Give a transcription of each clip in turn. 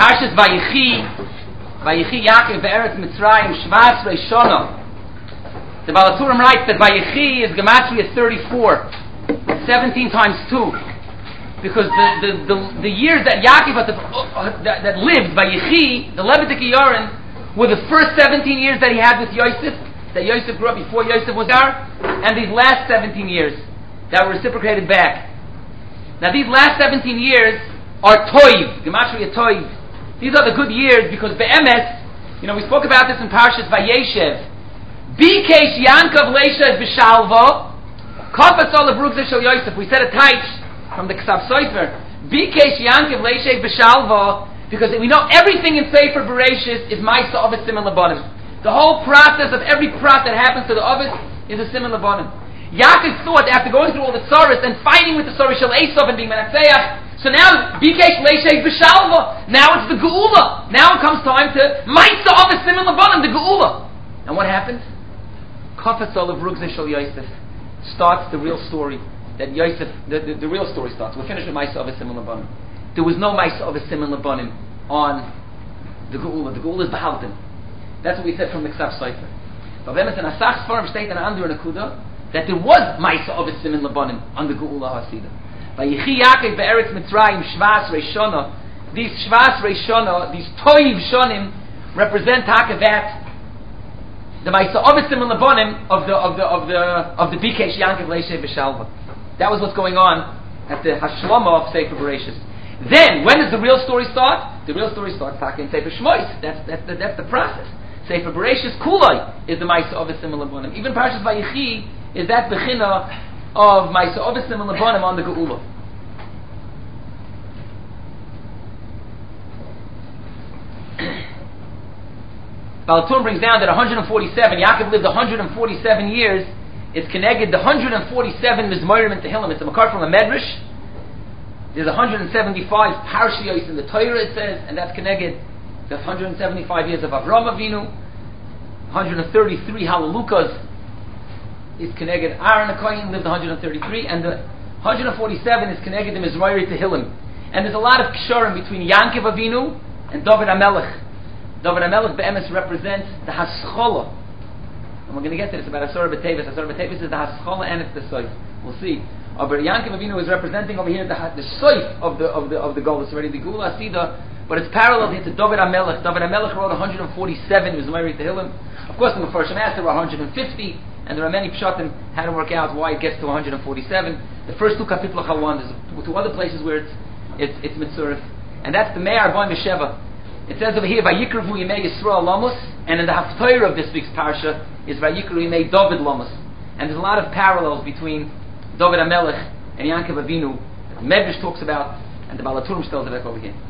Parshas Vayichi Yaakov be'eretz Mitzrayim Shvas Reishona. The Baal HaTurim writes that Vayichi is gematria 34, 17 times 2, because the years that Yaakov that lived Vayichi, the Levitic Yoren, were the first 17 years that he had with Yosef, that Yosef grew up before Yosef was there, and these last 17 years that were reciprocated back. Now these last 17 years are Toiv, gematria Toiv. These are the good years because be'emes, we spoke about this in Parshas Vayeshev. Bikesh Yankov Leisha B'Shalvo, Kafetz Olav Rugzeh Shel Yosef. We said a taich from the Ksav Sofer. Bikesh Yankov Leisha B'Shalvo, because we know everything in Sefer Bereshis is Ma'isa Ovis Siman Labanim. The whole process of every prat that happens to the Ovis is a Siman Labanim. Yaakov thought after going through all the Tzoros and fighting with the Tzoros Shel Esav and being Menatzeach, so now Bikesh Leisha B'Shalvo. Now it's the Geula. Now it comes time to Ma'isa Ovis Siman Labanim, the Geula. And what happens? Kafetz Olav Rugzeh Shel Yosef starts the real story. That Yosef, the real story starts. We're finished with Ma'isa Ovis Siman Labanim. There was no Ma'isa Ovis Siman Labanim on the Geula. The Geula is behalten. That's what we said from the Ksav Sofer. But when it's in Asach Sfarim state and under in Akuda, that there was Ma'isa Ovis Siman Labanim on the Geula Hasidah. Vayichi Yaakov be'eretz Mitzrayim Shvas Reishona. These Shvas Reishona, these Toiv Shonim, represent Hakavat, the Ma'isa Ovis Siman Labanim of the Bikesh Yaakov Leisha B'Shalva. That was what's going on at the Hashlama of Sefer Bereshis. Then, when does the real story start? The real story starts in Sefer Shmois. That's the process. Sefer Bereshis Kulai is the Ma'isa Ovis Siman Labanim. Even Parshas Vayichi is that bechina of Ma'isa Ovis Siman Labanim on the Geula. Baal HaTurim brings down that 147, Yaakov lived 147 years. It's connected the 147 Mizmorim and Tehillim. It's a makar from a Medrash. There's 175 Parshiyos in the Torah, it says, and that's connected the 175 years of Avram Avinu. 133 Halalukas is connected. Aaron HaKohen lived 133, and the 147 is connected the Mizmorim Tehillim. And there's a lot of ksharim between Yankov Avinu and David HaMelech. David HaMelech be'emes represents the Haschola. And we're going to get to this about Asura B'Tevis. Asura B'Tevis is the Haschola and it's the Soif. We'll see. But Yankov Avinu is representing over here the Soif of the goal. It's already the Gula Asida, but it's parallel here to David HaMelech. David HaMelech wrote 147 Mizmori Tehillim. Of course, in the first Shemas there were 150, and there are many pshatim how to work out why it gets to 147. The first two Kapitla Chalwan, there's two other places where it's Mitzurif, and that's the Me'ar Boim B'Sheva. It says over here, Vayikruvu Yimei Yisrael Lamus, and in the Haftorah of this week's Parsha is Vayikruvu Yimei David Lamus. And there's a lot of parallels between David HaMelech and Yankov Avinu that the Medrash talks about, and the Baal HaTurim tells it back over here.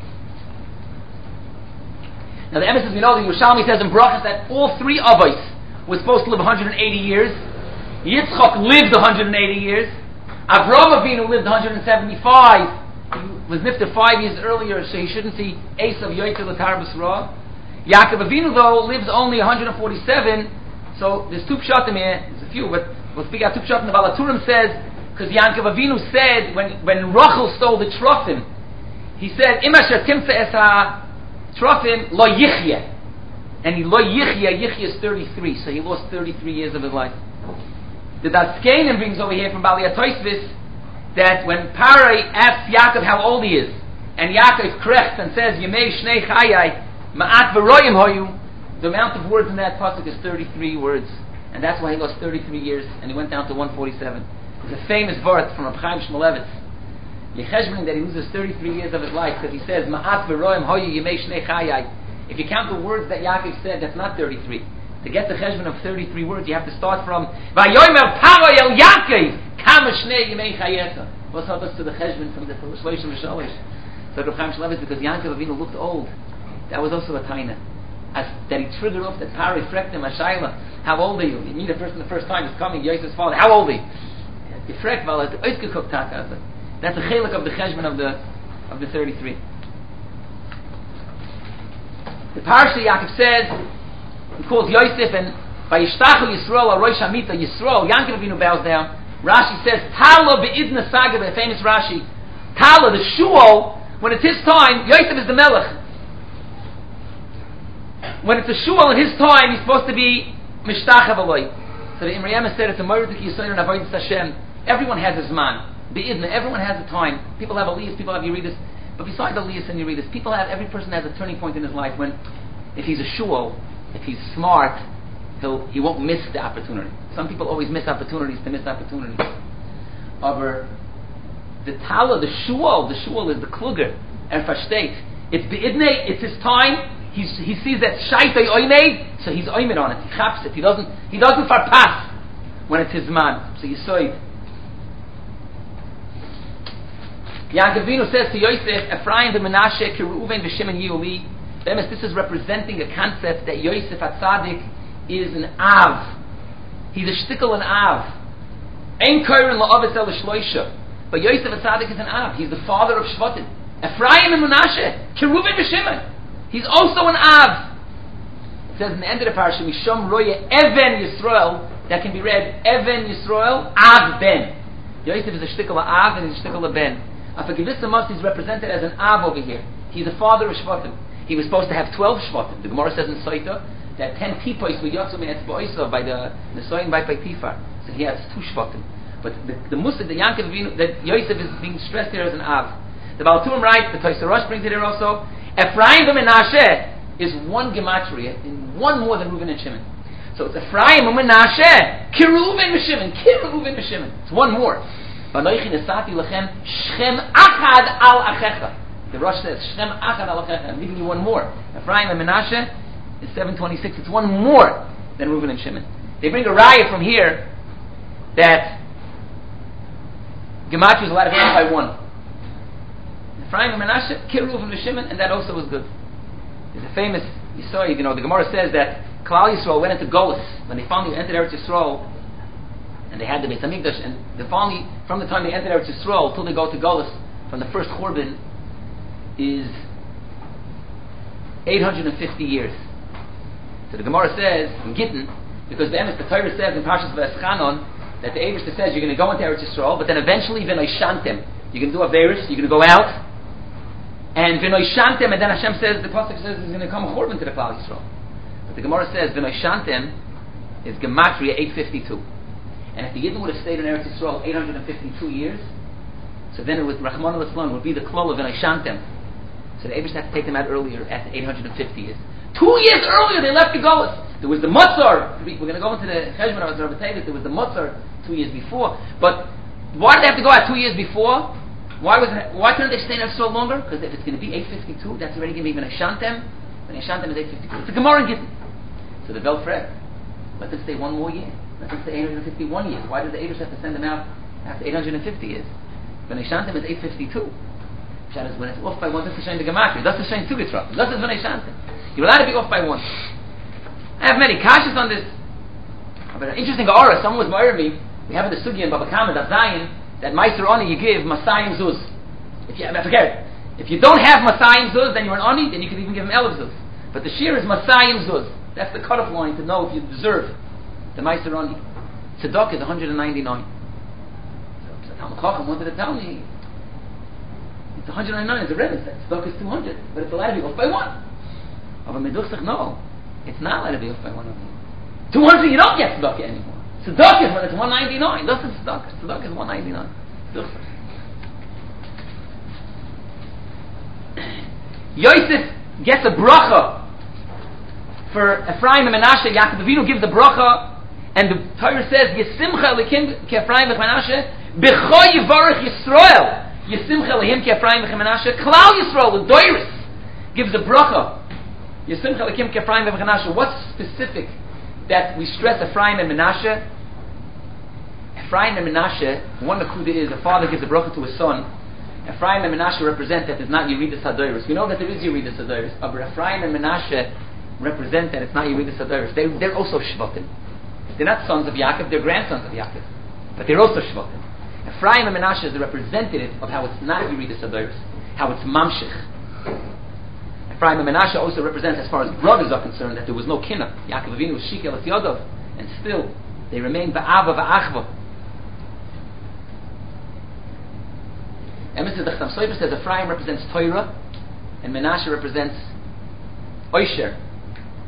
Now the emphasis we know, the Yerushalmi says in Brachas that all three Avos were supposed to live 180 years. Yitzchak lived 180 years. Avram Avinu lived 175. Was nifter 5 years earlier, so he shouldn't see Esav Yoytel L'Tar B'Sra. Yaakov Avinu though lives only 147, so there's two pshatim here. There's a few, but we'll speak out two pshatim. The Baal HaTurim says because Yaakov Avinu said when Rachel stole the Trofim, he said Imasher Timtza Es Ha Trofim Lo Yichye, and he Lo Yichye is 33, so he lost 33 years of his life. The Datskenim brings over here from Bali Atoisvis that when Parai asks Yaakov how old he is, and Yaakov corrects and says Yemei Shnei Chayai Ma'at V'Royim Hoyu, the amount of words in that pasuk is 33 words, and that's why he lost 33 years and he went down to 147. There's a famous vart from Reb Chaim Shmulevitz Yecheshbon that he loses 33 years of his life because he says Ma'at V'Royim Hoyu Yemei Shnei Chayai. If you count the words that Yaakov said, that's not 33. To get the cheshbon of 33 words, you have to start from Vayomer Paroi El Yaakov Kama Shnei Yemei Chayeta. What's help us to the cheshbon from the Shloshim V'Shalosh? So Reb Chaim Shmulevitz, because Yaakov Avinu looked old, that was also a taina. As that he triggered off that Paroi frecked him Ashayla. How old are you? You meet a person the first time. He's coming. Yosef's father. How old are you? You frecked well. That's a chelik of the cheshbon of the 33. The Parsha Yaakov says. He calls Yosef and Vayishtachu Yisrael Rosh Hamita Yisrael. Yankov Avinu bows down. Rashi says Tala be'idna saga, the famous Rashi. Tala, the shul, when it's his time, Yosef is the melech. when it's a shul in his time, he's supposed to be Mishtachav Aloi. So the Imrei Emes said, it's a Moiridik Yisoyer and Avodas Hashem. Everyone has his man. Be'idna, everyone has a time. People have Aliyahs, people have Yeridus. But besides Aliyahs and Yeridus, every person has a turning point in his life when, if he's a shul, if he's smart, he won't miss the opportunity. Some people always miss opportunities to miss opportunities. However, the Tala, the shul is the kluger, versteht. It's Be'idne, it's his time. He sees that Shaitay Oimed, so he's Oimed on it. He chaps it. He doesn't farpas when it's his man. So you saw it. Yaakov Avinu says to Yosef, Ephraim v'Menashe Reuven v'Shimon Yuli. This is representing a concept that Yosef HaTzadik is an Av. He's a shtickle an Av. Ein koirin la'avis el shloisha. But Yosef HaTzadik is an Av. He's the father of Shvatim. Ephraim and Menashe Reuven v'Shimon. He's also an Av. It says in the end of the parasha, Mishom Roye Even Yisrael, that can be read Even Yisrael Av Ben. Yosef is a shtickle Av and he's a shtickle Ben. For Givisa he's represented as an Av over here. He's the father of Shvatim. He was supposed to have 12 Shvatim. The Gemara says in Soita that 10 Tipois were Yotzum and Etzba'isa by the Nesoin by Tifar. So he has 2 Shvatim. But the Musaf, the Yaakov Avinu, that Yosef is being stressed here as an Av. The Baal Turim writes, the Tosei Rosh brings it here also, Ephraim v'Menashe is one gematria, and one more than Reuven and Shimon. So it's Ephraim v'Menashe, Kireuven v'Shimon, Kireuven v'Shimon. It's one more. V'anoichi nesati lechem Shem achad al achecha. The Rosh says Shem achad al achecha. I'm giving you one more. Ephraim and Menashe is 726. It's one more than Reuven and Shimon. They bring a raya from here that gematria is allowed to be by one. Ephraim and Menashe, Kireuven and Shimon, and that also was good. There's a famous Yisrael, the Gemara says that Klal Yisrael went into Golus when they finally entered Eretz Yisrael. And they had the Beit Hamikdash, and finally, from the time they entered Eretz Yisrael till they go to Golus, from the first Churban, is 850 years. So the Gemara says in Gittin, because the Torah says in Parshas V'eschanon that the Eibishter says you're going to go into Eretz Yisrael, but then eventually V'noi Shantem, you're going to do a Veris, you're going to go out, and V'noi Shantem, and then Hashem says, the Pasuk says there's going to come a Churban to the Klal Yisrael. But the Gemara says V'noi Shantem is Gematria 852. And if the Yidden would have stayed in Eretz Yisrael 852 years, so then it would, Rahman al-Islam, would be the Klol of V'nai So the Eibush had to take them out earlier at 850 years. 2 years earlier they left the Golus. There was the Mutzar, we're going to go into the Cheshbon of Rabbi Tavis, there was the Mutzar 2 years before. But why did they have to go out 2 years before? Why couldn't they stay in Eretz Yisrael longer? Because if it's going to be 852, that's already going to be V'nai Shantem. V'nai Shantem is 852. It's a Gemara in Gittin. So the Bel Fred, let them stay one more year. Let them stay 851 years. Why does the Eibush have to send them out after 850 years? V'nai Shantem is 852. That is when it's off by one. That's the shame the Gematria. That's the shame two Gitra. That's the V'nai Shantem. You're allowed to be off by one. I have many kashas on this. But an interesting aura. Someone was marrying me. We have in the Sugi and Baba Kama that Zion that Meister Oni you give Masayim Zuz. Forget it. If you don't have Masayim Zuz, then you're an Oni. Then you can even give him Elef Zuz. But the shear is Masayim Zuz. That's the cutoff line to know if you deserve the Meister Oni. Tzedakah is 199. So Talmud Chacham wanted to tell me it's 199. It's a rebbe. Tzedakah is 200, but it's allowed to be off by one. But Meduchsach, no, it's not allowed to be off by one. 200, you don't get tzedakah anymore. Tzedakah is when it's 199. That's tzedakah. Tzedakah is 199. Yosef gets a bracha for Ephraim and Menashe. Yaakov Avinu gives the bracha, and the Torah says, "Yesimcha lekim ke Ephraim v'Menashe b'cho yivarech Yisrael." Yesimcha lehim ke Ephraim v'Menashe. Klal Yisrael, the Doiris, gives the bracha. Yesimcha lekim ke Ephraim v'Menashe. What's specific that we stress Ephraim and Menashe? Ephraim and Menashe, one nakuda is a father gives a bracha to his son. Ephraim and Menashe represent that it's not Yeridus Hadoros. We know that there is Yeridus Hadoros, but Ephraim and Menashe represent that it's not Yeridus Hadoros. They're also Shvatim. They're not sons of Yaakov, they're grandsons of Yaakov. But they're also Shvatim. Ephraim and Menashe is the representative of how it's not Yeridus Hadoros, how it's Mamshech. Ephraim and Menashe also represent, as far as brothers are concerned, that there was no kinna. Yaakov Avinu was Shikel at Yodov, and still they remain Ba'ava Va'achva. Emes the Chatam Sofer says Ephraim represents Torah and Menashe represents Oisher.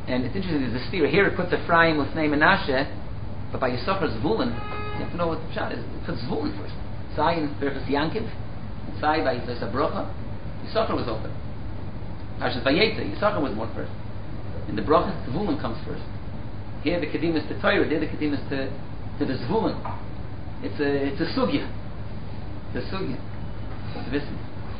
And it's interesting, there's a steer here, it puts Ephraim with name Menashe, but by Yisachar Zvulun, you have to know what the pshat is. It puts Zvulun first. Sai in Berchus Yankiv, and Sai by Yisachar Brocha, Yisachar was open. Parshas Vayetze, Yisachar was born first. In the Brocha, Zvulun comes first. Here the Kedim is to Torah, there the Kedim is to the Zvulun. It's a sugya. It's a sugya. It's a wissen.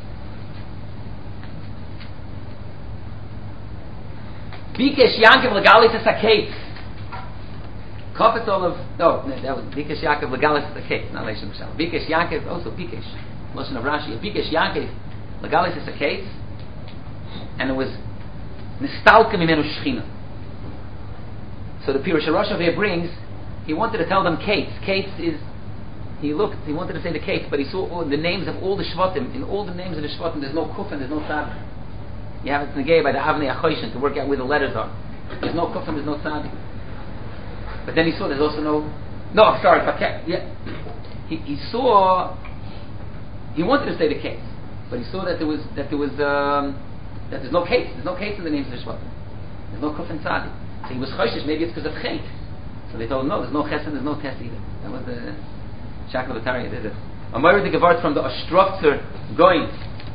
Bikesh Yankiv Legalis is a case. Capital of that was Bikesh Yankiv Legalis is a case, not Leishon Mishal. Bikesh Yankiv also Bikesh. Lashon of Rashi. Bikesh Yankiv Legalis is a case, and it was Nistalka Mimenu Shechina. So the Pirush Rosh over here brings. He wanted to tell them Kates. Kates is. He wanted to say the Kates, but he saw the names of all the Shvatim. In all the names of the Shvatim, there's no Kuf and there's no Tzadik. You have it negay by the Avnei Achoshen to work out where the letters are. There's no Kuf and there's no Tzadik. But then he saw there's also no. I'm sorry, but yeah. He saw. He wanted to say the Kates, but he saw that there's no Kates. There's no Kates in the names of the Shvatim. There's no Kuf and Tzadik. So he was Choshesh. Maybe it's because of Chet. So they told him no. There's no Ches and there's no Tes either. That was the Shakla Batari did it. A Moira the Gevart from the Ostructor going.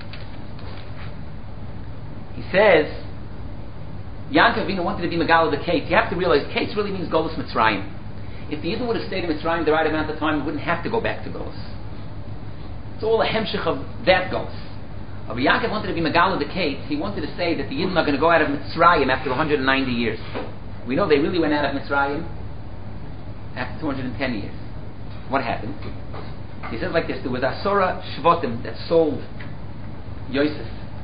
He says, Yankov Avinu wanted to be Megal of the Kates. You have to realize, Kates really means Golus Mitzrayim. If the Yidden would have stayed in Mitzrayim the right amount of time, we wouldn't have to go back to Golus. It's all a hemshich of that Golus. But Yankov wanted to be Megal of the Kates. He wanted to say that the Yidden are going to go out of Mitzrayim after 190 years. We know they really went out of Mitzrayim after 210 years. What happened? He says like this: there was Asora Shvotim that sold Yosef.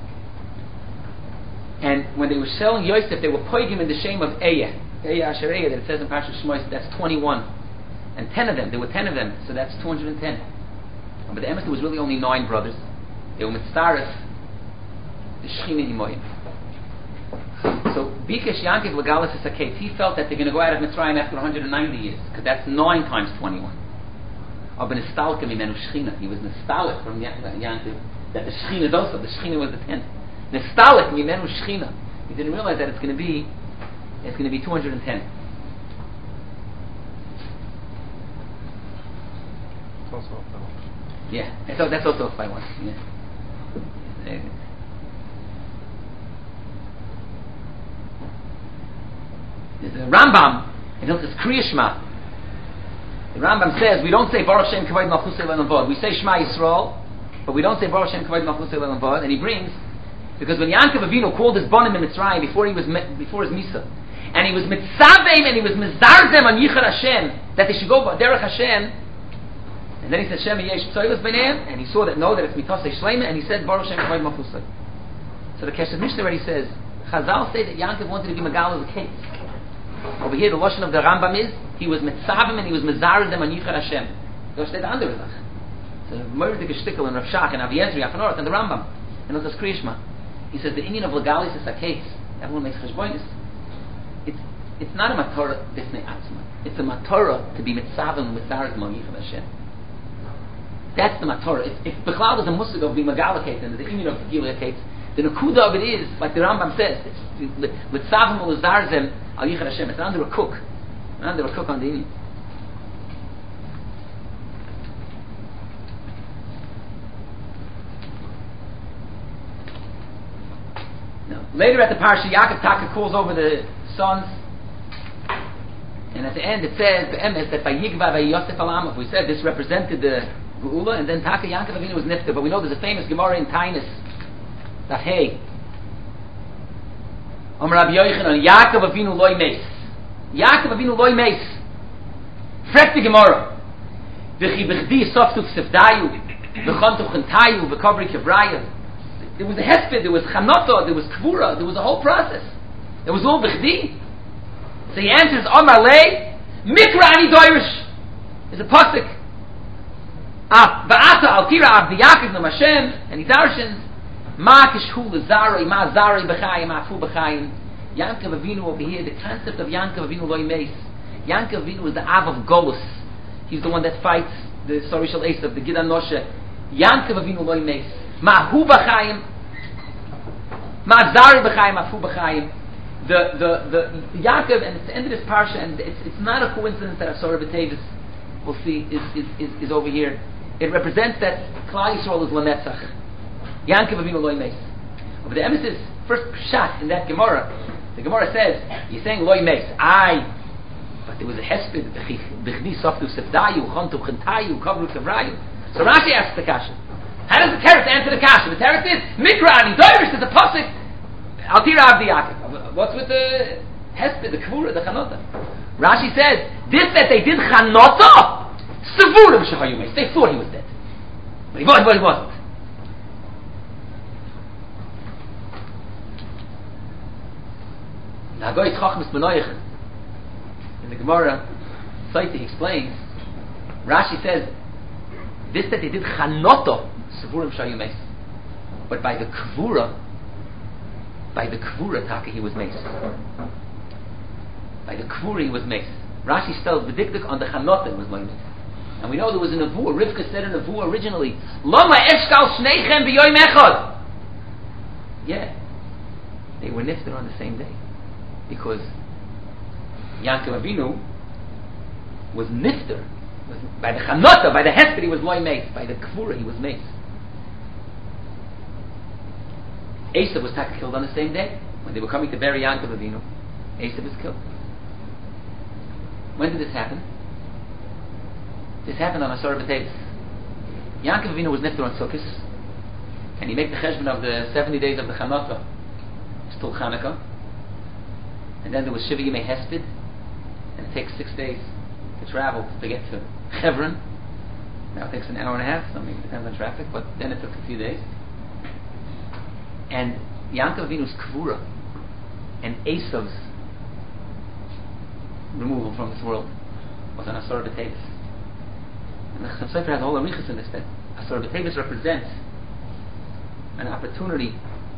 And when they were selling Yosef, they were poigim in the shame of Eya Asher Eya, that it says in Parashat Shmos, that's 21. And 10 of them, there were 10 of them, so that's 210. But the Emes, there was really only 9 brothers. They were Mitzaref, the Shechina Imoyim. So, Bikesh Yankiv Legalis is a case. He felt that they're going to go out of Mitzrayim after 190 years, because that's 9 times 21. Aber Nistalka Mimenu Shechina. He was Nistalik from Yankiv, that the Shechina is also, the Shechina was the 10th. Nistalik Mimenu Shechina. He didn't realize that it's going to be 210. It's also off by 1. Yeah, that's also off by 1. Yeah. There's a Rambam in Hilchos Kriya Shema. The Rambam says we don't say Baruch Shem Kavod Malchus Eloheinu Vod. We say Shema Yisrael, but we don't say Baruch Shem Kavod Malchus Eloheinu Vod. And he brings, because when Yankov Avinu called his bonim in Mitzrayim before his Misa, and he was Mitzavim and he was Mizarzem on Yichar Hashem that they should go Derech Hashem, and then he said Shem Yesh Tzoylos B'neim, and he saw that it's Mitosei Shleima, and he said Baruch Shem Kavod Malchus. So the Keshet Mishnah already says Chazal say that Yankov wanted to be Megal of the case. Over here, the lashon of the Rambam is he was mitzavim and he was mizarzem on Yichar Hashem. Das steht andere Sache. So Mordechai Shtickle and Rav Shach and Avi Ezri, Afanort, and the Rambam, and Hilchos Kriya Shema. He says the Indian of Legalis is a case. Everyone makes cheshbonis. It's not a matorah b'snei atzma. It's a matorah to be mitzavim and mizarzem on Yichar Hashem. That's the matorah. If Bechlal was a musig of being megalakate and the Indian of Gilakate, the nakuda of it is like the Rambam says. It's mitzavim and mizarzem. Al Yichar Hashem. It's under a cook. Under a cook on the Indian. Now, later at the parsha, Yaakov Taka calls over the sons, and at the end it says the emes that by Yigva by Yosef Alamav. We said this represented the Geula, and then Taka Yaakov Avinu was nifter. But we know there's a famous Gemara in Tainus. That hey. Rabbi Yochanan, Yaakov Avinu loy meis. Yaakov Avinu loy meis. Frek the Gemara. V'chi b'chdi softu ksevdayu, v'chontu chentayu, v'kavri kevraya. There was a hesped, there was chanoto, there was kvura, there was a whole process. It was all b'chdi. So he answers, Omar lei, mikra ani doirish. There's a pasuk. V'ata al tira avdi Yaakov nam Hashem, and he darshans, Ma kishhu l'zarei, ma zarei b'chayim, ma fu b'chayim. Yankov Avinu over here, the concept of Yankov Avinu loy meis. Yankov Avinu is the Av of Golus. He's the one that fights the Sori Shel Esav, the Gid Anoshe. Yankov Avinu loy meis. Ma hu b'chayim, ma zarei b'chayim, ma fu b'chayim. the Yaakov, and it's the end of this parsha, and it's not a coincidence that Asura B'Tevis, we'll see, is over here. It represents that Klal Yisrael is Lanetzach. Yaakov Avinu Loi Meis. But the emphasis, first shot in that Gemara, the Gemara says, you're saying Loi Meis. But there was a hesped, B'chni Softu Sefdayu, Chontu Chentayu, Kovru Kavrayu. So Rashi asks the kasha. How does the Teretz answer the kasha? The Teretz is, Mikra Ani Doirish, there's a pasuk, Altira Avdi Yaakov. What's with the hesped, the Kvura, the Chanota? Rashi says, this that they did Chanota, Sevurim Shehayu Meis. They thought he was dead. But he wasn't. The Hagoyis Chachmas Benoich, in the Gemara, Saiti explains, Rashi says, this that they did Chanoto, Sevurim Shayu Meis. But by the Kvura, Taka, he was Meis. By the Kvura, he was Meis. Rashi spells the dikdik on the Chanoto was Meis. And we know there was a Nevuah, Rivka said in a Nevuah originally, Lama Eshkal Shneichem B'yoyim Echad. Yeah, they were nifted on the same day. Because Yaakov Avinu was nifter. By the Chanota, by the Hesped, he was loy meis. By the Kvura, he was meis. Esav was killed on the same day. When they were coming to bury Yaakov Avinu, Esav was killed. When did this happen? This happened on Asar B'Tevis. Yaakov Avinu was nifter on Sukkot, and he made the cheshbon of the 70 days of the Chanota, still Chanukah. And then there was Shiva Yimei Hesped, and it takes 6 days to travel to get to Hebron. Now it takes an hour and a half, so maybe it depends on traffic, but then it took a few days. And Yaakov Avinu's Kvura and Esav's removal from this world was on Asar B'Tevis. And the Chassam Sofer has a whole arichas in this, that Asar B'Tevis represents an opportunity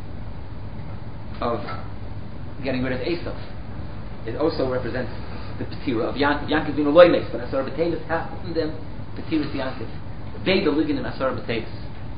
of getting rid of Esav. It also represents the Petira of Yaakov. Yaakov Avinu loy meis, but Asar B'Tevis happened them Petiras Yaakov. Veda ligin in Asar B'Tevis.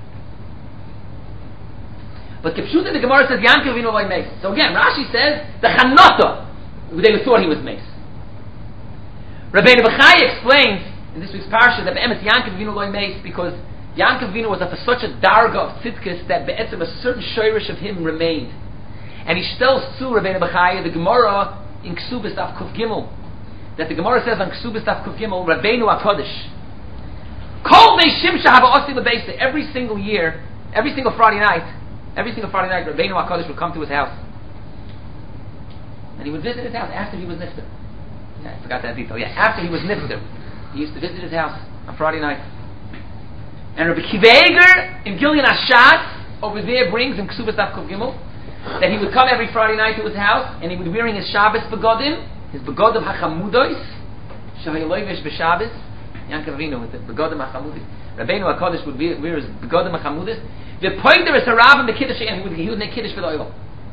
But Kipshuta, the Gemara says Yaakov Avinu loy meis. So again, Rashi says the Chanota, they thought he was meis. Rabbeinu Bechai explains in this week's parsha that Be'emes Yaakov Avinu loy meis because Yaakov Avinu was for such a darga of tzidkis that Be'etzem a certain shirish of him remained. And he tells to Rabbeinu Bechai the Gemara in Ksubis Daf Kuf Gimel, that the Gemara says on Ksubis Daf Kuf Gimel, Rabbeinu HaKodesh, Kol Mei Shimsha Haba Osi Lebeisa, every single year, every single Friday night, Rabbeinu HaKodesh would come to his house. And he would visit his house after he was nifter. Yeah, I forgot that detail. Yeah, after he was nifter, he used to visit his house on Friday night. And Rabbi Kiva Eger in Gilyon Ashas over there brings in Ksubis Daf Kuf Gimel that he would come every Friday night to his house, and he would be wearing his Shabbos begodim, his begodim hachamudos, shahayilovish b'Shabbos, Yaakov Avinu with the begodim hachamudos. Rabbeinu HaKodesh would wear his begodim hachamudos. The point there is a rav in the kiddush, and he would make kiddush for the oil.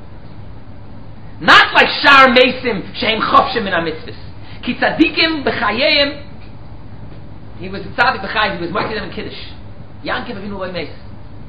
Not like shar mesim sheim chofshim min hamitzvos. Ki tzadikim b'chayim. He was a tzadik b'chayim. He was working them in kiddush. Yaakov Avinu loy meis.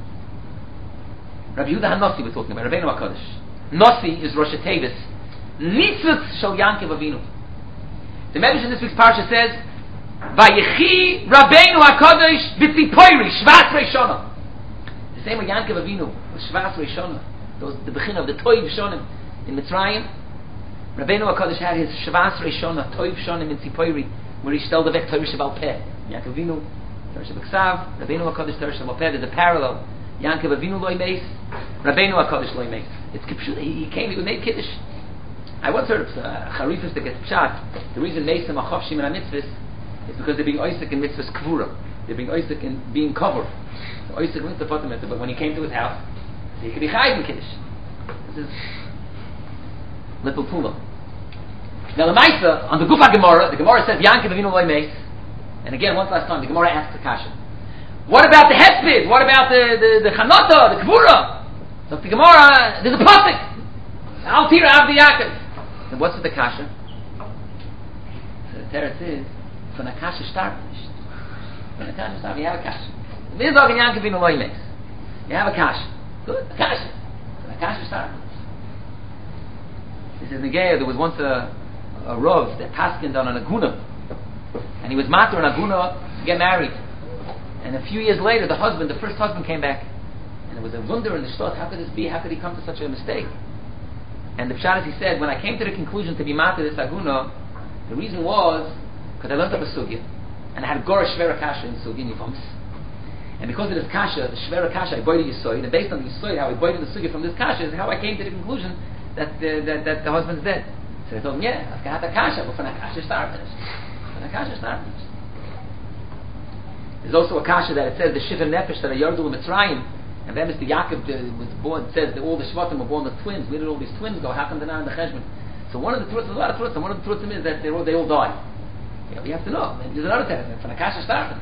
Rabbi Yehuda HaNasi we're talking about, Rabbeinu HaKodesh. Nasi is Rosh Tevis. Nitzvot shel Yaakov Avinu. The Medrash in this week's parsha says, Vayechi Rabbeinu HaKodesh b'tzipoiri Shvas Reishona. The same way Yaakov Avinu was Shvas Reishona. Those the bechin of the Toiv Shonim in Mitzrayim. Rabbeinu HaKodesh had his Shvas Reishona, Toiv Shonim in Tzipoiri, where he stelled the Vek Torah Shabal Peh. Yaakov Avinu, Torah Shabal Rabbeinu HaKodesh, Torah Shabal Peh. There's a parallel. Yaakov Avinu loy meis, Rabbeinu HaKodesh loy meis. It's Kipshut. He came, he made Kiddush. I once heard of Charifus that gets pshat. The reason Meisam Achovshim and Mitzvahs is because they're being Oisik in Mitzvahs Kvura. They're being Oisik in being covered. So Oisik means the Potem, but when he came to his house, he could be Chayiv in Kiddush. This is Lippel Pula. Now the Maisa, on the Gufa Gemara, the Gemara says Yaakov Avinu loy meis. And again, once last time, the Gemara asks the Kasha. What about the Hesped? What about the Chanota, the Kvura? So the Gemara, there's a pasuk. Al Tira Avdi Yaakov. And what's with the Kasha? So the Teretz is, from the Kasha start. From the Kasha start, you have a Kasha. Mizog and Yaakov Avinu loy meis. You have a Kasha. Good, a Kasha. From the Kasha start. The says, Negea, there was once a Rav that paskined on an Aguna, and he was matur an Aguna to get married. And a few years later, the first husband came back, and it was a wonder in the shtot. How could this be? How could he come to such a mistake? And the pshat, he said, when I came to the conclusion to be matur this Aguna, the reason was because I learned up a sugya, and I had a Gora Shvera Kasha in Sugya in Yivams. And because of this Kasha, the Shvera Kasha, I boided Yisoid, and based on the Yisoid, how I boided the Sugya from this Kasha, is how I came to the conclusion that the husband's dead. So I told him, yeah, I've got a Kasha, but for a Kasha started. There's also a Kasha that it says, the Shiva Nefesh that are Yardul Mitzrayim, and then Mr. Yaakov was born, it says that all the Shvatim were born with twins. Where did all these twins go? How come they're not in the Cheshbon? So one of the truths, there's a lot of truths, and one of the truths is that they all died. You have to know. There's another term. From the Kasha started.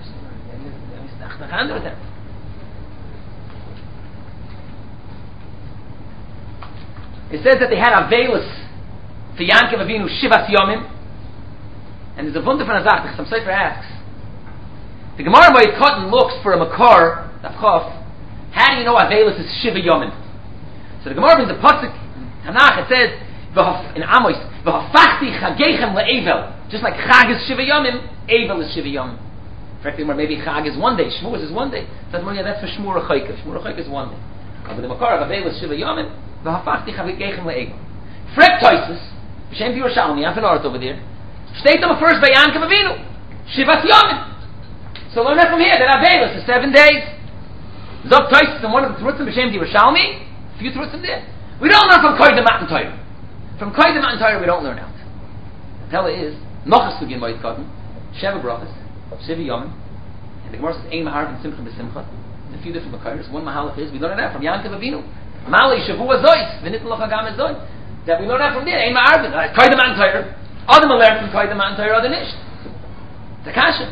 It says that they had Avelis for Yankov Avinu Shivas Yomim, and there's a wonderful Azach. Some Sefer asks, the Gemara Moed Katan looks for a Makar Tafchof. How do you know Avelis is Shiva Yomim? So the Gemara brings a pasuk Tanakh. It says in Amos, "V'hafachti Chagechem le'Evel." Just like Chag is Shiva Yomim, Evel is Shiva Yomim. Frankly, maybe Chag is one day, Shmuas is one day. That's for Shmura Chayka. Shmura Chayka is one day. But the Makar of Avel is Shiva Yomim, V'hafachti Chagechem le'Evel. Frek Toisus, B'Shem Yerushalmi, I have an art over there. State them first by Yankov Avinu, Shivas Yomim. So learn that from here, that Avel is 7 days. Zok Toisus and one of the Trutzim B'Shem Yerushalmi, a few Trutzim there. We don't learn from Koydem Matan Torah. From Koydem Matan Torah we don't learn out. The Tell is, Nochas Sugin Moed Katan, Sheva Brachas, Shiva Yomim, and the Gemara says, Ein Mahar and Simcha B'Simcha. There's a few different Makaras. One Mahalach is, we learn that from Yankov Avinu. Mali Shavua Zois, V'nitn Lochagam Zois. That we learn that from there, Ein Mahar, Koydem Matan Torah. Other will learn from Koydem Matan Torah, other nicht. It's a kasha.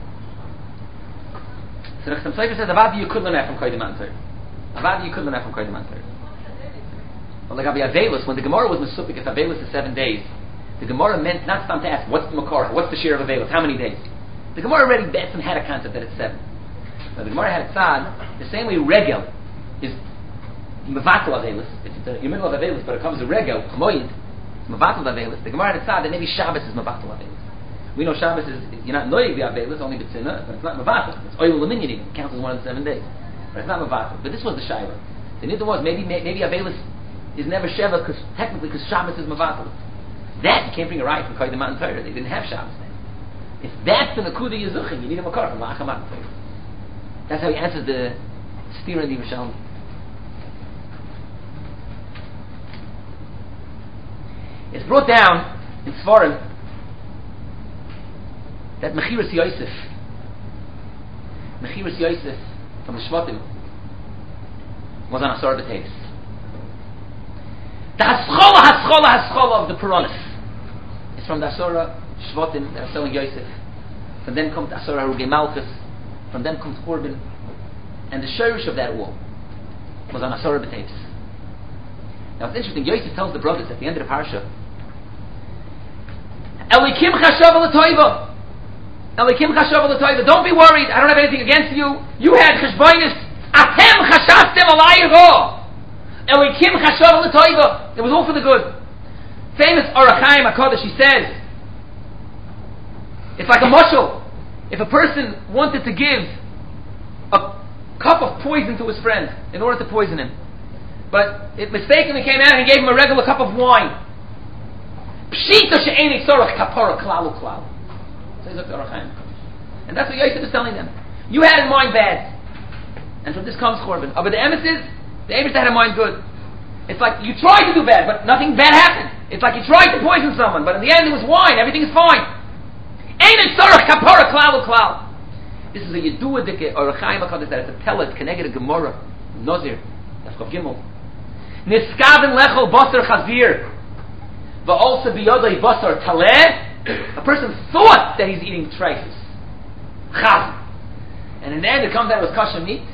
So the Chassam Sofer says, Avadi you could learn that from Koydem Matan Torah. Avadi you could learn that from Koydem Matan Torah. Well, like Avelus, when the Gemara was Mesupik, if Avelus is 7 days, the Gemara meant not to ask, what's the Makar, what's the share of Avelus, how many days? The Gemara already had a concept that it's 7. But the Gemara had a tzad, the same way Regel is Mevatel Avelus, it's in the middle of Avelus, but it comes to Regel, Moyed, it's Mevatel Avelus. The Gemara had a tzad that maybe Shabbos is Mevatel Avelus. We know Shabbos is, you're not Noyeg the Avelus, only B'tzina, but it's not Mevatel. It's Oil Luminion even, it counts as one of the 7 days. But it's not Mevatel. But this was the Shaila. The Niddah was, maybe Avelus is never Sheva, because Shabbos is Mevatel. That you can't bring a right from Koydem Matan Torah. They didn't have Shabbos then. If that's the Nakuda Yezuchim, you need a Makar from La'acham Matan Torah. That's how he answers the Stira in the Yerushalmi. It's brought down in Sfarim that Mechiras Yosef from the Shvatim was on Asar B'Teis. The Haschola of the Puranis. It's from the Asura Shvatim that are selling Yosef. From them comes Asura Harugei Malchus. From them comes Korban. And the shirish of that all was on Asura B'Teis. Now it's interesting, Yosef tells the brothers at the end of the Parsha, Elikim Chashav L'Toiva. Elikim Chashav L'Toiva. Don't be worried, I don't have anything against you. You had Cheshboinus. Atem Chashavtem Alayro. Elikim Chashav L'Toiva. It was all for the good. Famous Orachaim HaKodesh, he says, it's like a mushal. If a person wanted to give a cup of poison to his friend in order to poison him, but it mistakenly came out and he gave him a regular cup of wine. Pshita she'eni tzorach kapara klalu klal. Says Dr. Orachaim. And that's what Yosef is telling them. You had in mind bad, and from this comes Korban. But the emissaries, the Eibishter had in mind good. It's like you tried to do bad, but nothing bad happened. It's like you tried to poison someone, but in the end it was wine. Everything is fine. Ein tzorach kapara klalu klal. This is a Yedua Dike Orachaim HaKodesh that it's a telet connected to Gemara Nozir Yafkov Gimel. Niskaven lechol basar chazir va'olsa biyodai basar taleh. A person thought that he's eating treifus chaz, and in the end it comes out it was kosher meat.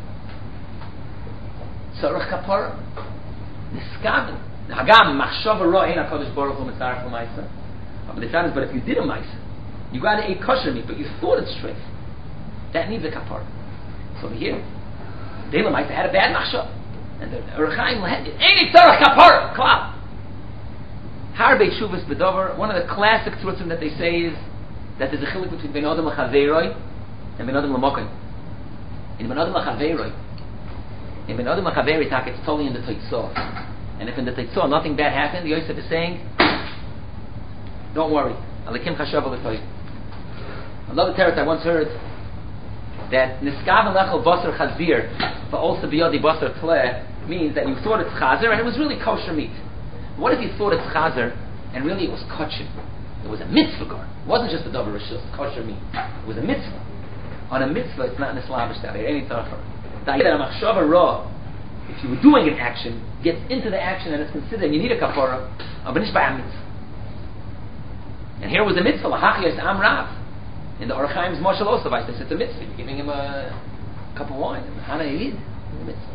Tzorach kapara niskaven. Hagam machshava ro ein HaKodesh Baruch Hu mitzaref l'maisa. But the fact is, but if you did a maisa, you got to eat kosher meat, but you thought it's treif, that needs a kapara. So over here, the Elamite had a bad machshava, and the Orachaim had it. Ain't tzarach kapara, klal. Harbe Tshuvas B'Dover, one of the classic tzutzim that they say is that there's a chiluk between Ben Adam L'Chaveiroi and Ben Adam L'Mokim. In Ben Adam L'Chaveiroi, in Ben Adam L'Chaveiroi, it's totally in the Teitzah. And if in the Teitzah nothing bad happened, Yosef is saying, don't worry. Alikim Chashav L'Toy. Another teretz I once heard that Niskav Lechel Basar Chazir Va'olsa B'Yodi Basar Tleh means that you thought it's chazer and it was really kosher meat. What if you thought it's chazer and really it was kosher? It was a mitzvah gar. It wasn't just a davar rishus, kosher meat. It was a mitzvah. On a mitzvah, it's not nislavish that any tachar. The idea that a machshava ra, if you were doing an action, gets into the action and it's considered and you need a kapara, abanish by a mitzvah. And here was a mitzvah, lahachiyas amrav. In the Orach Chaim's Mashal Osavais, they said it's a mitzvah. You're giving him a cup of wine, and Hana Yid, a mitzvah.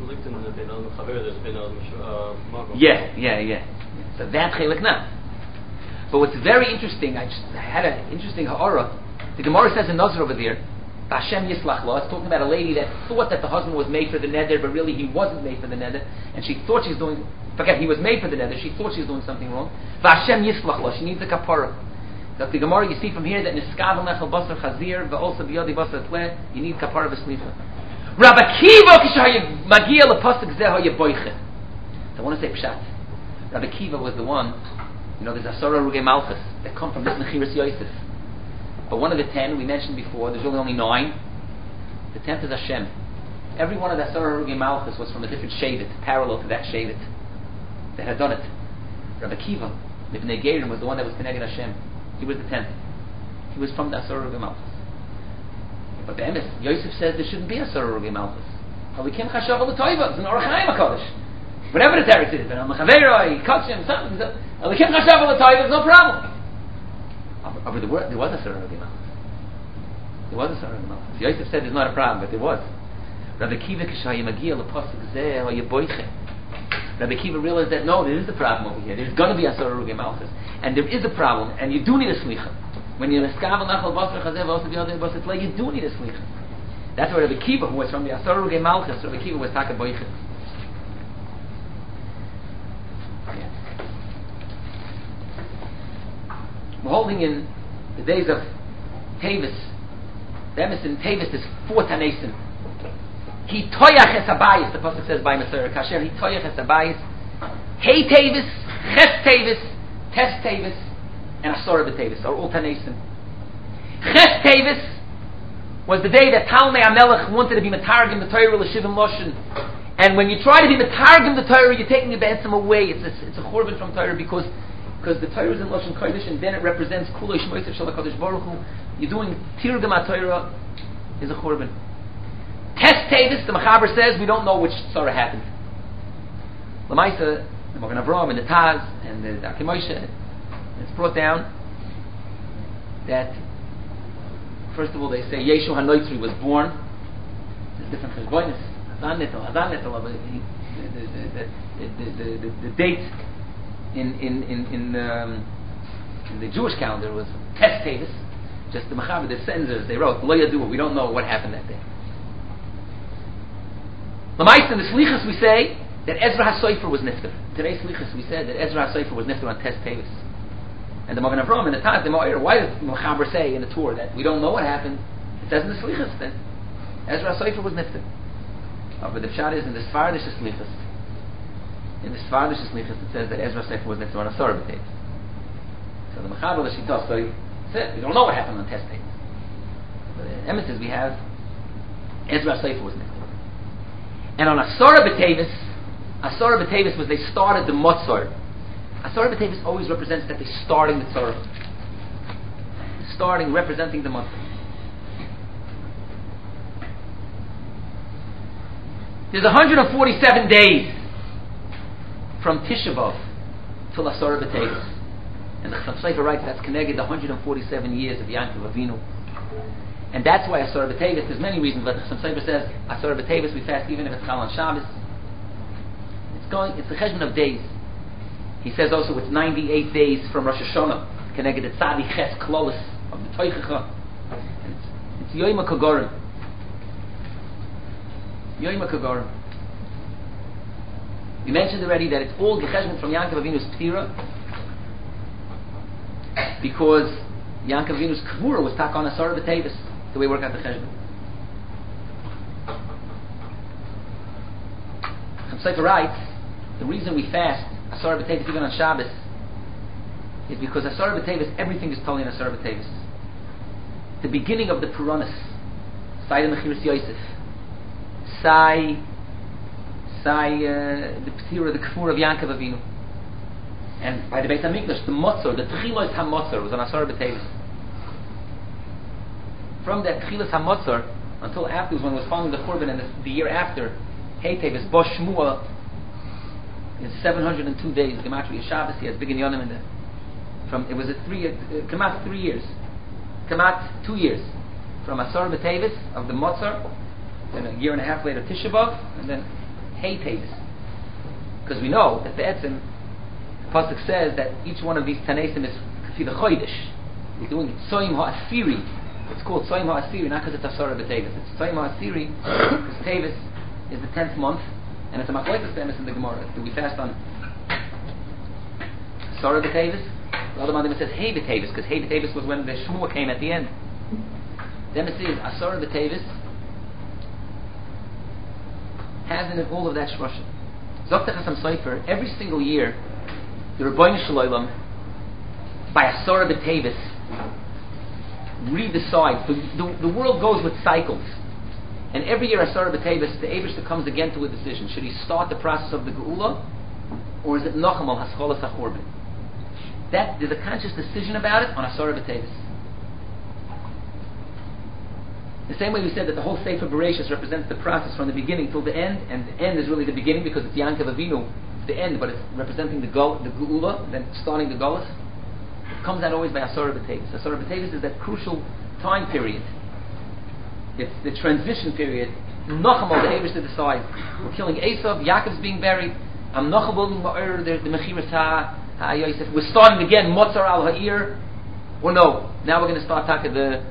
Yeah. So that's chelik now. But what's very interesting, I had an interesting ha'ara. The Gemara says in Nazir over there, Hashem Yislach Lo. It's talking about a lady that thought that the husband was made for the neder, but really he wasn't made for the neder, and she thought she's doing. Forget, he was made for the neder. She thought she was doing something wrong. Hashem Yislach Lo. She needs a kapara. So the Gemara, you see from here that Niskav Lechel Basar Chazir, Va'olsa B'Yodi Basar Tleh, you need kapara v'slicha. Rabbi Kiva Kishaya Magia LePasuk Zeh HaYeboiche. So I want to say Pshat. Rabbi Kiva was the one, there's Asara Rugei Malchus that come from this Mechiras Yosef. But one of the 10 we mentioned before, there's really only 9. The 10th is Hashem. Every one of the Asara Rugei Malchus was from a different Shevet, parallel to that Shevet that had done it. Rabbi Kiva, Mibnei Gerim, was the one that was connected Hashem. He was the 10th. He was from the Asara Rugei Malchus. But the Emes, Yosef says there shouldn't be a Asara Rugei Malchus. Alikim Chashav L'Toiva. It's an Orach Chaim HaKadosh. Whatever the teretz is, and Mechaveiroi, Kachim, something. Alikim Chashav L'Toiva is no problem. But there was a Asara Rugei Malchus. There was a Asara Rugei Malchus. Yosef said there's not a problem, but there was. Rabbi Kiva Kishaya Magia LePasuk Zeh HaYeboiche. Rabbi Kiva realized that no, there is a problem over here. There's going to be a Asara Rugei Malchus, and there is a problem, and you do need a slicha. When you're Niskav Lechel Basar Chazir V'Olsa B'Yodi Basar Tleh, you do need a slicha. That's why Rabbi Kiva, who was from the Asara Rugei Malchus, Rabbi Kiva was Taka Boiche. We're holding in the days of Tavis. The Emes in Tavis is 4 Tanesim. He toyach es habayis. The pasuk says by Masorah Kasher. He toyach es habayis. Hey Tavis, Ches Tavis, Tes Tavis, and Asora B'Tavis are all Tanesim. Ches Tavis was the day that Talmei HaMelech wanted to be Metargim the Torah L'Shivim Loshen. And when you try to be Metargim the Torah, you're taking the B'etzim away. It's a churban from Torah because the Torah is in Loshen Kodesh, and then it represents Kulei Shmoysev Shel HaKadosh Baruch Hu. You're doing Tirgum HaTorah is a churban. Tes Tavis, the Mechaber says, we don't know which Tzara happened. Lamaisa, the Magen Avraham, and the Taz, and the Akei Moshe, it's brought down that, first of all, they say Yeshu HaNoitzri was born. There's different cheshbonos. Hazan Netel, the date in the Jewish calendar was Tes Tavis. Just the Mechaber, the censors, they wrote Lo Yadu. We don't know what happened that day. L'maisa in the Slichas we say that Ezra HaSofer was nifter. Today's Slichas we said that Ezra HaSofer was nifter on Tes Tavis. And the Magen Avraham and the Taz, why does Mechaber say in the Torah that we don't know what happened? It says in the Slichas that Ezra HaSofer was nifter. But the Pshat is in the Sfardish Slichas. In the Sfardish Slichas it says that Ezra HaSofer was nifter on Asara B'Tavis. So the Mechaber the Shitah said we don't know what happened on Tes Tavis. But the Emes says we have Ezra HaSofer was nifter. And on Asara B'Tavis was they started the Motzor. Asara B'Tavis always represents that they're starting the Tzorah. Starting, representing the Motzor. There's 147 days from Tisha B'Av till Asara B'Tavis. And the Chassam Sofer writes that's connected to 147 years of Yankov Avinu. And that's why Asara B'Tavis, there's many reasons, but Chassam Sofer says Asara B'Tavis we fast even if it's Chal on Shabbos. It's the cheshbon of days. He says also it's 98 days from Rosh Hashanah, connected to Tzadi Ches Klolis of the Toichacha. It's Yom HaKagorim. Yom HaKagorim. We mentioned already that it's all the cheshbon from Yankov Avinu's Ptira, because Yankov Avinu's Kvura was tak on Asara B'Tevis, the way we work out the Cheshbon. Chaim writes, the reason we fast Asara B'Tevis even on Shabbos is because Asara B'Tevis, everything is totally in Asara B'Tevis. The beginning of the Puranas, Sai the Mechiras Yosef, Sai the P'tira, the Kfur of Yankov Avinu, and by the Beit HaMikdash, the Motzor, the Tchilos HaMotzor was on Asara B'Tevis. From that Tchilos HaMotzor until afterwards, when it was following the Churban, and the year after, Hey Tevis, Bosh Shmuel, in 702 days, Gematria Shabbos, he has big inyanim in there. It was Kamat 3 years. Kamat 2 years. From Asar B'Tevis of the Motzar, then a year and a half later Tisha B'Av, and then Hey Tevis. Because we know that the Etzim, the Pasuk says that each one of these Tanesim is Kafi the Chodesh. He's doing Tzoyim HaAsiri. It's called Tzoyim HaAsiri, not because it's Asar B'Tevis. It's Tzoyim HaAsiri, because Tevis is the 10th month, and it's a Machlokes Temis in the Gemara. Do we fast on Asar B'Tevis? The other one says Hey B'Tevis, because Hey B'Tevis was when the Shmuel came at the end. Then it says Asar B'Tevis has in it all of that shroshim. Zokta Chasam Sofer, every single year, the Rebbeinu Shalom, by Asar B'Tevis, redecides. The world goes with cycles. And every year Asar B'Tevis, the Eibishter comes again to a decision. Should he start the process of the Geula, or is it Nochem al Hascholas HaChorban? There's a conscious decision about it on Asara B'Tevis. The same way we said that the whole Sefer Bereshis represents the process from the beginning till the end, and the end is really the beginning because it's Yankov Avinu, it's the end, but it's representing the Geula, then starting the Golas. It comes out always by Asara B'Tevis. Asara B'Tevis is that crucial time period. It's the transition period. Nochamal, the Eibishter decides, we're killing Esav, Yaakov's being buried, I'm Nochamal, the Mechiras Yosef. We're starting again Motzar al Ha'ir, or no? Now we're going to start talking the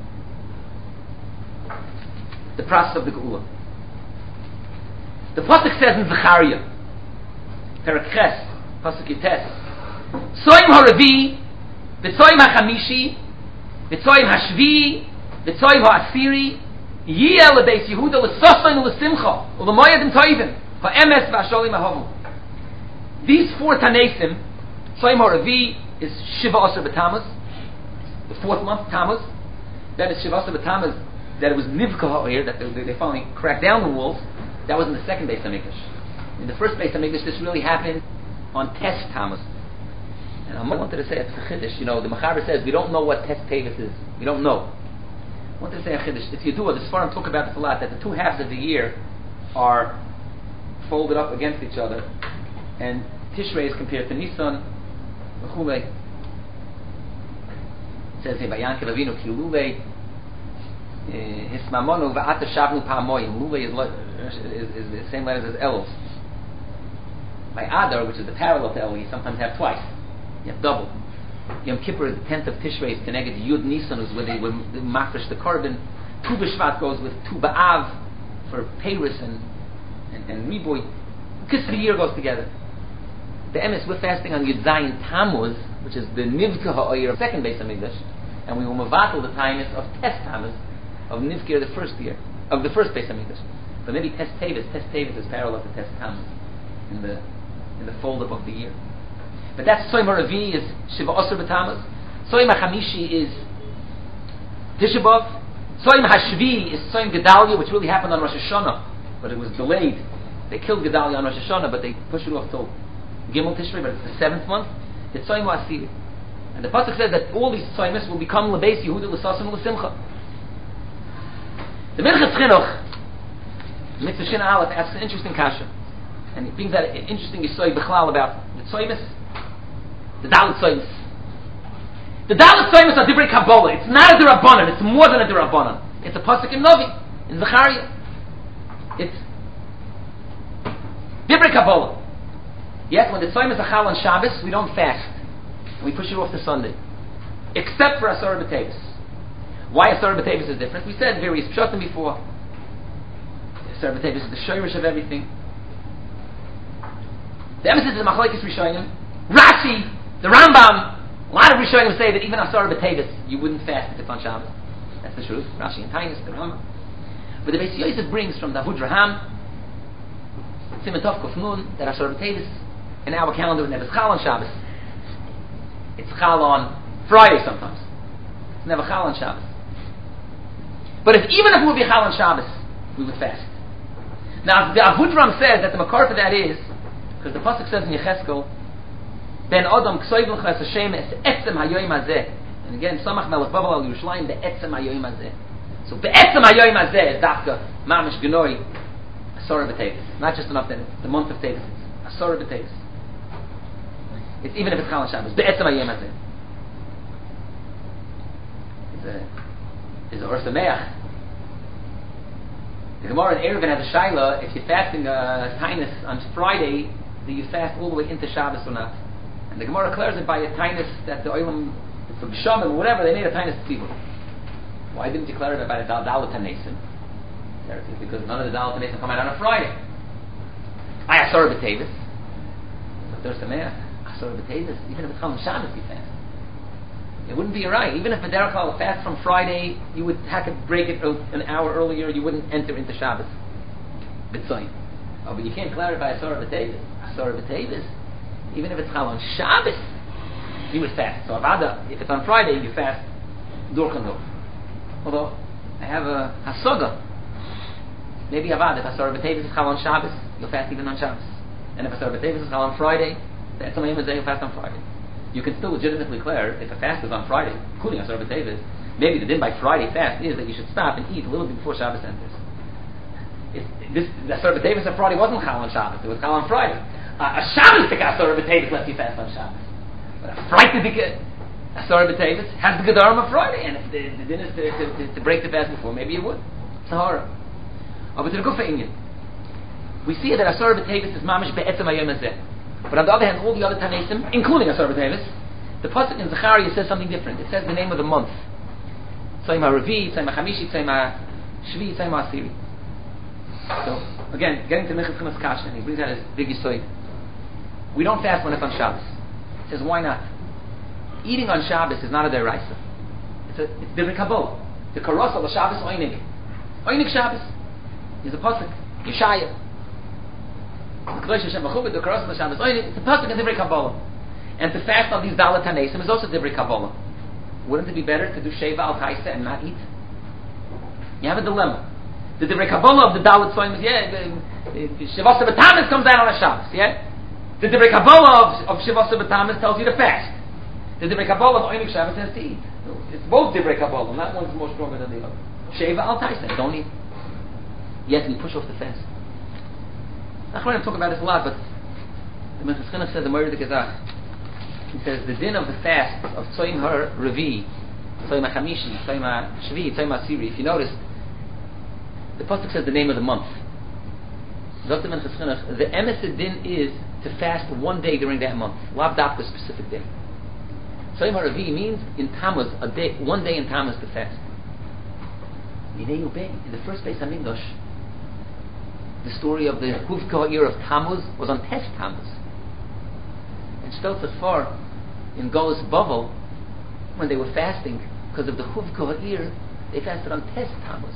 process of the Geula. The pasuk says in Zechariah, Perek Ches, pasuk Yites, Tzoyim Haravi, V'Tzoyim HaChamishi, V'Tzoyim HaShvi, V'Tzoyim HaAsiri, Yiyeh LeBeis Yehuda L'Soson U'Lesimcha U'Lemoyadim Toivim Ha'emes V'Asholim Ahavu. These 4 Tanesim, Tzoyim HaRavi is Shiva Asar B'Tammuz, the 4th month, Tammuz. Then it's Shiva Asar B'Tammuz, that it was Nivka Ha'ir, that they finally cracked down the walls. That was in the second Beis HaMikdash. In the first Beis HaMikdash, this really happened on Tes Tammuz. And I wanted to say a Chiddush. The Mechaber says we don't know what Tes Tevis is. We don't know. I wanted to say a Chiddush. It's Yedua, the Sfarim talk about this a lot, that the 2 halves of the year are folded up against each other, and Tishrei is compared to Nisan. It says here by Yankov Avinu ki Lulei Hismamonu va'ata shavnu pa'amoyim. Lulei is the same letters as Elul. By Adar, which is the parallel to Elul, you sometimes have twice. You have double. Yom Kippur is the 10th of Tishrei, is connected to Yud Nisan, is where they makrish the korban. Tu B'Shvat goes with Tu B'Av for Peiros and Riboy. Kislev year goes together. The emes, we're fasting on Yud Zayin Tammuz, which is the Nivka Ha'oyer of second Beis HaMikdash, and we will mevatel the time of Tes Tammuz, of Nivka the first year, of the first Beis HaMikdash. But maybe Tes Tevis is parallel to Tes Tammuz in the fold-up of the year. But that's Tzoyim HaRavi is Shiva Asar B'Tammuz. Tzoyim HaChamishi is Tisha B'Av. Tzoyim HaShvi is Tzoyim Gedalia, which really happened on Rosh Hashanah, but it was delayed. They killed Gedalia on Rosh Hashanah, but they pushed it off till Gimel Tishrei, but it's the 7th month. It's Tzoyim HaAsiri. And the pasuk says that all these Tzoyimis will become Lebeis Yehuda L'Sasim L'Simcha. The Minchas Chinuch, Mitzvah Shin Aleph, asks an interesting kasha, and it brings out an interesting Yisoy B'chlal about the Tzoyimis, the Dalit Tzoyimis. The Dalit Tzoyimis are different Kabbalah. It's not a D'Rabbanan. It's more than a D'Rabbanan. It's a pasuk in Novi, in Zechariah. It's different Kabbalah. Yet when the Tzoyimis are Chal on Shabbos, we don't fast. And we push it off to Sunday. Except for Asar B'Tevis. Why Asar B'Tevis is different? We said various pshatim before. Asar B'Tevis is the shoyrish of everything. The emphasis is Machlokes Rishonim. Rashi, the Rambam, A lot of Rishonim say that even Asar B'Tevis, you wouldn't fast if it's on Shabbos. That's the truth. Rashi and Tainus, the Rambam. But the Beis Yosef brings from Davud Raham, Siman Tov Kuf Nun, that Asar B'Tevis, in our calendar, it never Chal on Shabbos. It's Chal on Friday sometimes. It's never Chal on Shabbos. But even if it would be Chal on Shabbos, we would fast. Now, the Avudram says that the makar for that is, because the pasuk says in Yecheskel, Ben Adam K'soiv L'chas Hashem Es Etzem Hayoyim Hazeh. And again, Samach Melech Bavel Al Yerushalayim Be'etzem Hayoyim Hazeh. So Be'etzem Hayoyim Hazeh is Dafka Mamish Genoi Asara B'Tevis. Not just enough that it's the month of Tevis. It's Asara B'Tevis. It's even if it's Chal Shabbos. Be'etzem Hayoyim Hazeh. Is a Or Sameach. The Gemara in Eruvin has a shaila: if you're fasting Tainus on Friday, do you fast all the way into Shabbos or not? And the Gemara declares it by a Tainus that the Olam, for Geshamim or whatever, they made a Tainus Tzibur. Why didn't you declare it by the Dalat Hanesim? Because none of the Dalat Hanesim come out on a Friday. I Asar B'Tevis. But there's a man Asar B'Tevis. Even if it's on Shabbos, you fast. It wouldn't be right. Even if a Derech Klal fast from Friday, you would have to break it an hour earlier. You wouldn't enter into Shabbos. B'Tzoyin. Oh, but you can't clarify Asar B'Tevis. Asar B'Tevis, even if it's Chal on Shabbos, you would fast. So Avada, if it's on Friday, you fast Durchan Dur. Although I have a Hasoga. Maybe Avada, if Asar B'Tevis is Chal on Shabbos, you'll fast even on Shabbos. And if Asar B'Tevis is Chal on Friday, that's on Yom you'll fast on Friday. You can still legitimately declare if a fast is on Friday, including Asar B'Tevis, maybe the din by Friday fast is that you should stop and eat a little bit before Shabbos enters. The Asar B'Tevis on Friday wasn't Chal on Shabbos; it was Chal on Friday. A Shabbos the Asar B'Tevis lets you fast on Shabbos, but a Friday Asar B'Tevis has the Gedarim of Friday, and if the din is to break the fast before, maybe you would. Sahara. But to the Gufa Inyan, we see that Asar B'Tevis is mamish be'etzem hayom hazeh. But on the other hand, all the other Tanesim, including Asar B'Tevis, the pasuk in Zechariah says something different. It says the name of the month. Tzayim HaRevi, Tzayim HaChamishi, Tzayim HaShvi, Tzayim HaAsiri. So, again, getting to Minchas Chinas Kasha, and he brings out his big yisoid. We don't fast when it's on Shabbos. He says, why not? Eating on Shabbos is not a deraisa. It's Divrei Kabbalah. The Karos of the Shabbos Oinig. Oinig Shabbos. He's a pasuk. Yeshaya. The Karos of the Shabbos Oinig. It's a pasuk in Divrei Kabbalah. And to fast on these Dalat Hanesim is also Divrei Kabbalah. Wouldn't it be better to do Sheva al Taisa and not eat? You have a dilemma. The Divrei Kabbalah of the Dalat Soim is, Shivasa B'Tamis comes out on a Shabbos, The Divrei Kabbalah of Shivasa B'Tamis tells you to fast. The Divrei Kabbalah of Oinik Shabbos says to eat. It's both Divrei Kabbalah, not one's more stronger than the other. Sheva al Taisa, don't eat. Yes, we push off the fast. I'm going to talk about this a lot, but the Minchas Chinuch says the Moed Gezach. He says the din of the fast of Tzayim HaRevi, Tzayim HaChamishi, Tzayim HaShvi, Tzayim HaAsiri. If you notice, the pasuk says the name of the month. The emes din is to fast one day during that month, lav dafka specific day. Tzayim HaRevi means in Tammuz, one day in Tammuz to fast. In the first Beis Hamikdash, the story of the Huvka year of Tammuz was on Tes Tammuz. And Shtelzach Far in Golos Bavel, when they were fasting because of the Huvka year, they fasted on Tes Tammuz.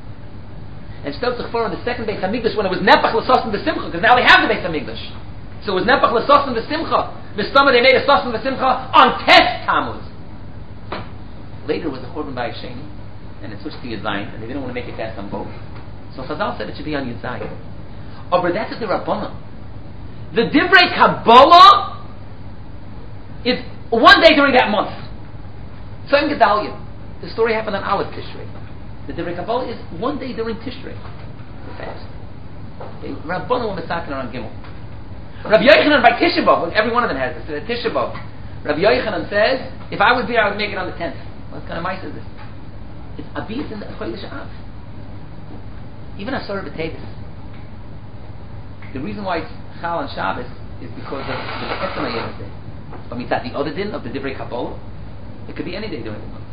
And Shtelzach Far in the second Beis Hamikdash, when it was Nepach L'Sosim B'Simcha, because now they have the Beis Hamikdash, so it was Nepach L'Sosim B'Simcha. Mistama they made a Sosim B'Simcha on Tes Tammuz. Later was the Churban Bayis Sheni, and it switched to Yadzayin, and they didn't want to make it fast on both. So Chazal said it should be on Yadzayin. Oh, but that's the Rabbanah. The Divrei Kabbalah is one day during that month. Tzayim Gedalia. The story happened on Aleph Tishrei. The Divrei Kabbalah is one day during Tishrei. The fast. Rabbanah were Mesakin on Gimel. Rabbi Yochanan by Tisha B'Av, every one of them has this. Tisha B'Av. Rabbi Yochanan says, if I was there, I would make it on the 10th. What kind of mice is this? It's Abis in the Chodesh Av. Even Asar B'Tevis. The reason why it's Chal on Shabbos is because of the Etzem HaYom Hazeh. But mitzat the other din of the Divrei Kabbalah, it could be any day during the month.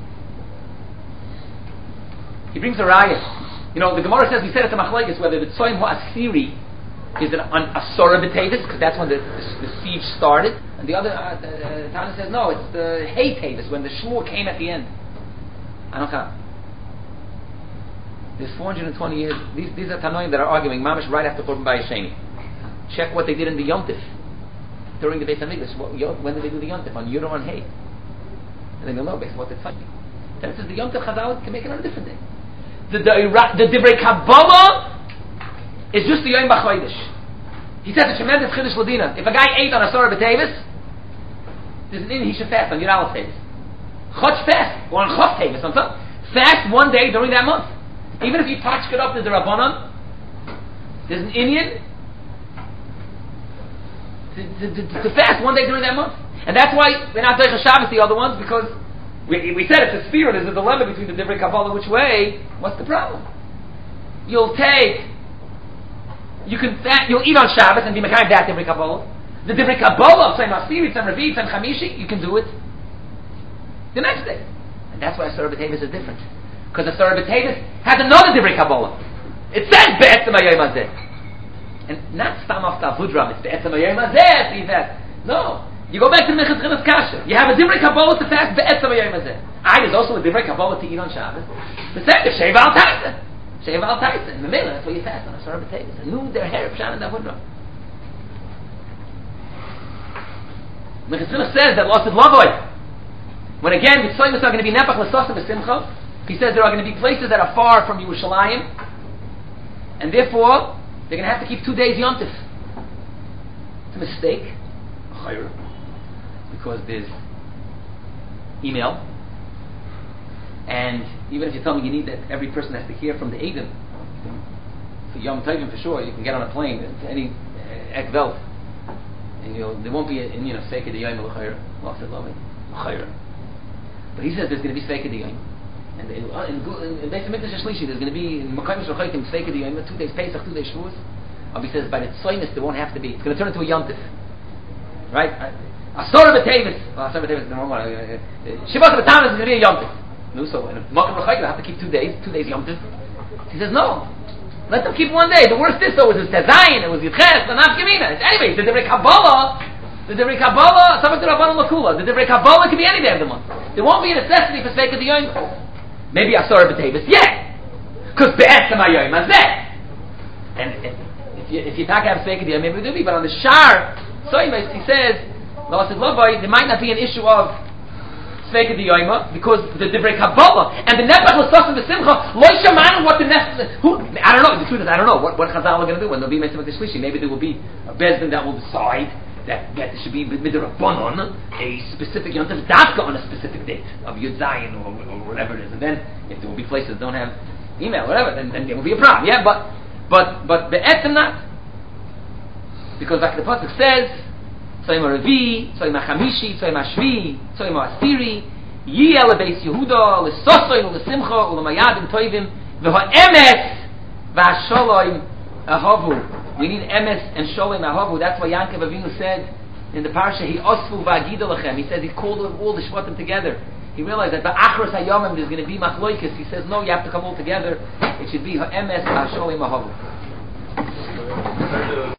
He brings a raya. You know, the Gemara says, we said it to Machlekes, whether the Tzayim HaAsiri is on Asar B'Tevis, because that's when the siege started, And the other Tana says no, it's the Hay Tavis when the Shmur came at the end. I don't count. There's 420 years. These are Tanoim that are arguing Mamish right after Churban Bayis Sheni. Check what they did in the Yom Tif during the Beis Hamikdash. When did they do the Yom Tif? On Yud or on Hay? And they go no, based on what they're finding. Then it says the Yom Tif Chazal can make it on a different day. The Divrei Kabbalah is just the Yom B'Chodesh. He says a tremendous Chiddush Ladina. If a guy ate on Asara B'Tevis, there's an he should fast on Yud Aleph Tevis. Chotch fast, or on Chaf Tevis, on top. Fast one day during that month. Even if you touch it up to the Rabbanon, there's an Indian to fast one day during that month. And that's why we're not doing Shabbos the other ones, because we said it's a sphere, there's a dilemma between the Divrei Kabbalah, which way, what's the problem? You'll eat on Shabbos and be Mekayim that Divrei Kabbalah. The Divrei Kabbalah, Tzayim Asiri, Tzayim Revi, Tzayim Chamishi, you can do it the next day. And that's why Asara B'Tevis is different. Because Asara B'Tevis has another Divrei Kabbalah. It says Be'etzem HaYom Hazeh. And not Stam Af Tavudram, it's Be'etzem HaYom Hazeh, so you fast. No. You go back to Minchas Chinas Kasha. You have a Divrei Kabbalah to fast Be'etzem HaYom Hazeh. There's also a Divrei Kabbalah to eat on Shabbos. The second, Sheva Al Taisa. Sheva Al Taisa. In the middle, that's why you fast on Asara B'Tevis. And nu, their hair, Pshan and Tavudram. Minchas Chinas says that Lost Lavoi. When again, the Tzaymas are going to be Nepach L'Sosim B'Simcha, he says there are going to be places that are far from Yerushalayim, and therefore, they're going to have to keep 2 days Yom Tif. It's a mistake. Because there's email, and even if you tell me you need that every person has to hear from the Eidim, for Yom Tovim for sure, you can get on a plane to any Ek Welt, and there won't be Seikah D'Yom L'Chayr, but he says there's going to be Seikah D'Yom. And in Beis Hamikdash Shlishi, there's going to be in Makayim Shachayim Seikah D'Yom, 2 days Pesach, 2 days Shavuos. He says by the Tzaynis there won't have to be. It's going to turn into a Yom Tif, right? Asara B'Tevis, Shivat B'Tanis is going to be a Yom Tif. No, so in Makayim Shachayim they have to keep 2 days Yom Tif. He says no, let them keep 1 day. The worst is though was Tezayin, it was Yitches, the Nafkamina. Anyway, the Divrei Kabbalah, Sabbath Rabbanon Lakula. The Divrei Kabbalah can be any day of the month. There won't be a necessity for Seikah D'Yom. Maybe Asara B'Tevis, yeah, because Be'etzem HaYom Hazeh. And if you talk about Seikah D'Yom, maybe there will be. But on the Shar Soimes, he says, there might not be an issue of Seikah D'Yom because the Divrei Kabbalah and the Nepach L'Sosim B'Simcha Lo Shamanu what the I don't know. The truth is I don't know what Chazal are going to do when there'll be Beis Hamikdash Shlishi. Maybe there will be a Bezdin that will decide that there should be midrabanon a specific Yom Tov Dafka on a specific date of Yud Zayin or whatever it is, and then if there will be places that don't have email or whatever, then there will be a problem. Yeah, but be'etzem not, because like the pasuk says, Tzayim HaRevi, Tzayim HaChamishi, Tzayim HaShvi, Tzayim HaAsiri, Yiyeh LeBeis Yehuda, LeSosoin, LeSimcha, UleMayadim Toivim, VeHa'emes, VeHaSholom Ahavu. We need emes and sholem ahavu. That's why Yankov Avinu said in the parsha, he osfu v'agida lechem. He says he called all the shvatim together. He realized that ba'achros hayomim there's going to be machloikis. He says no, you have to come all together. It should be emes v'sholem ahavu.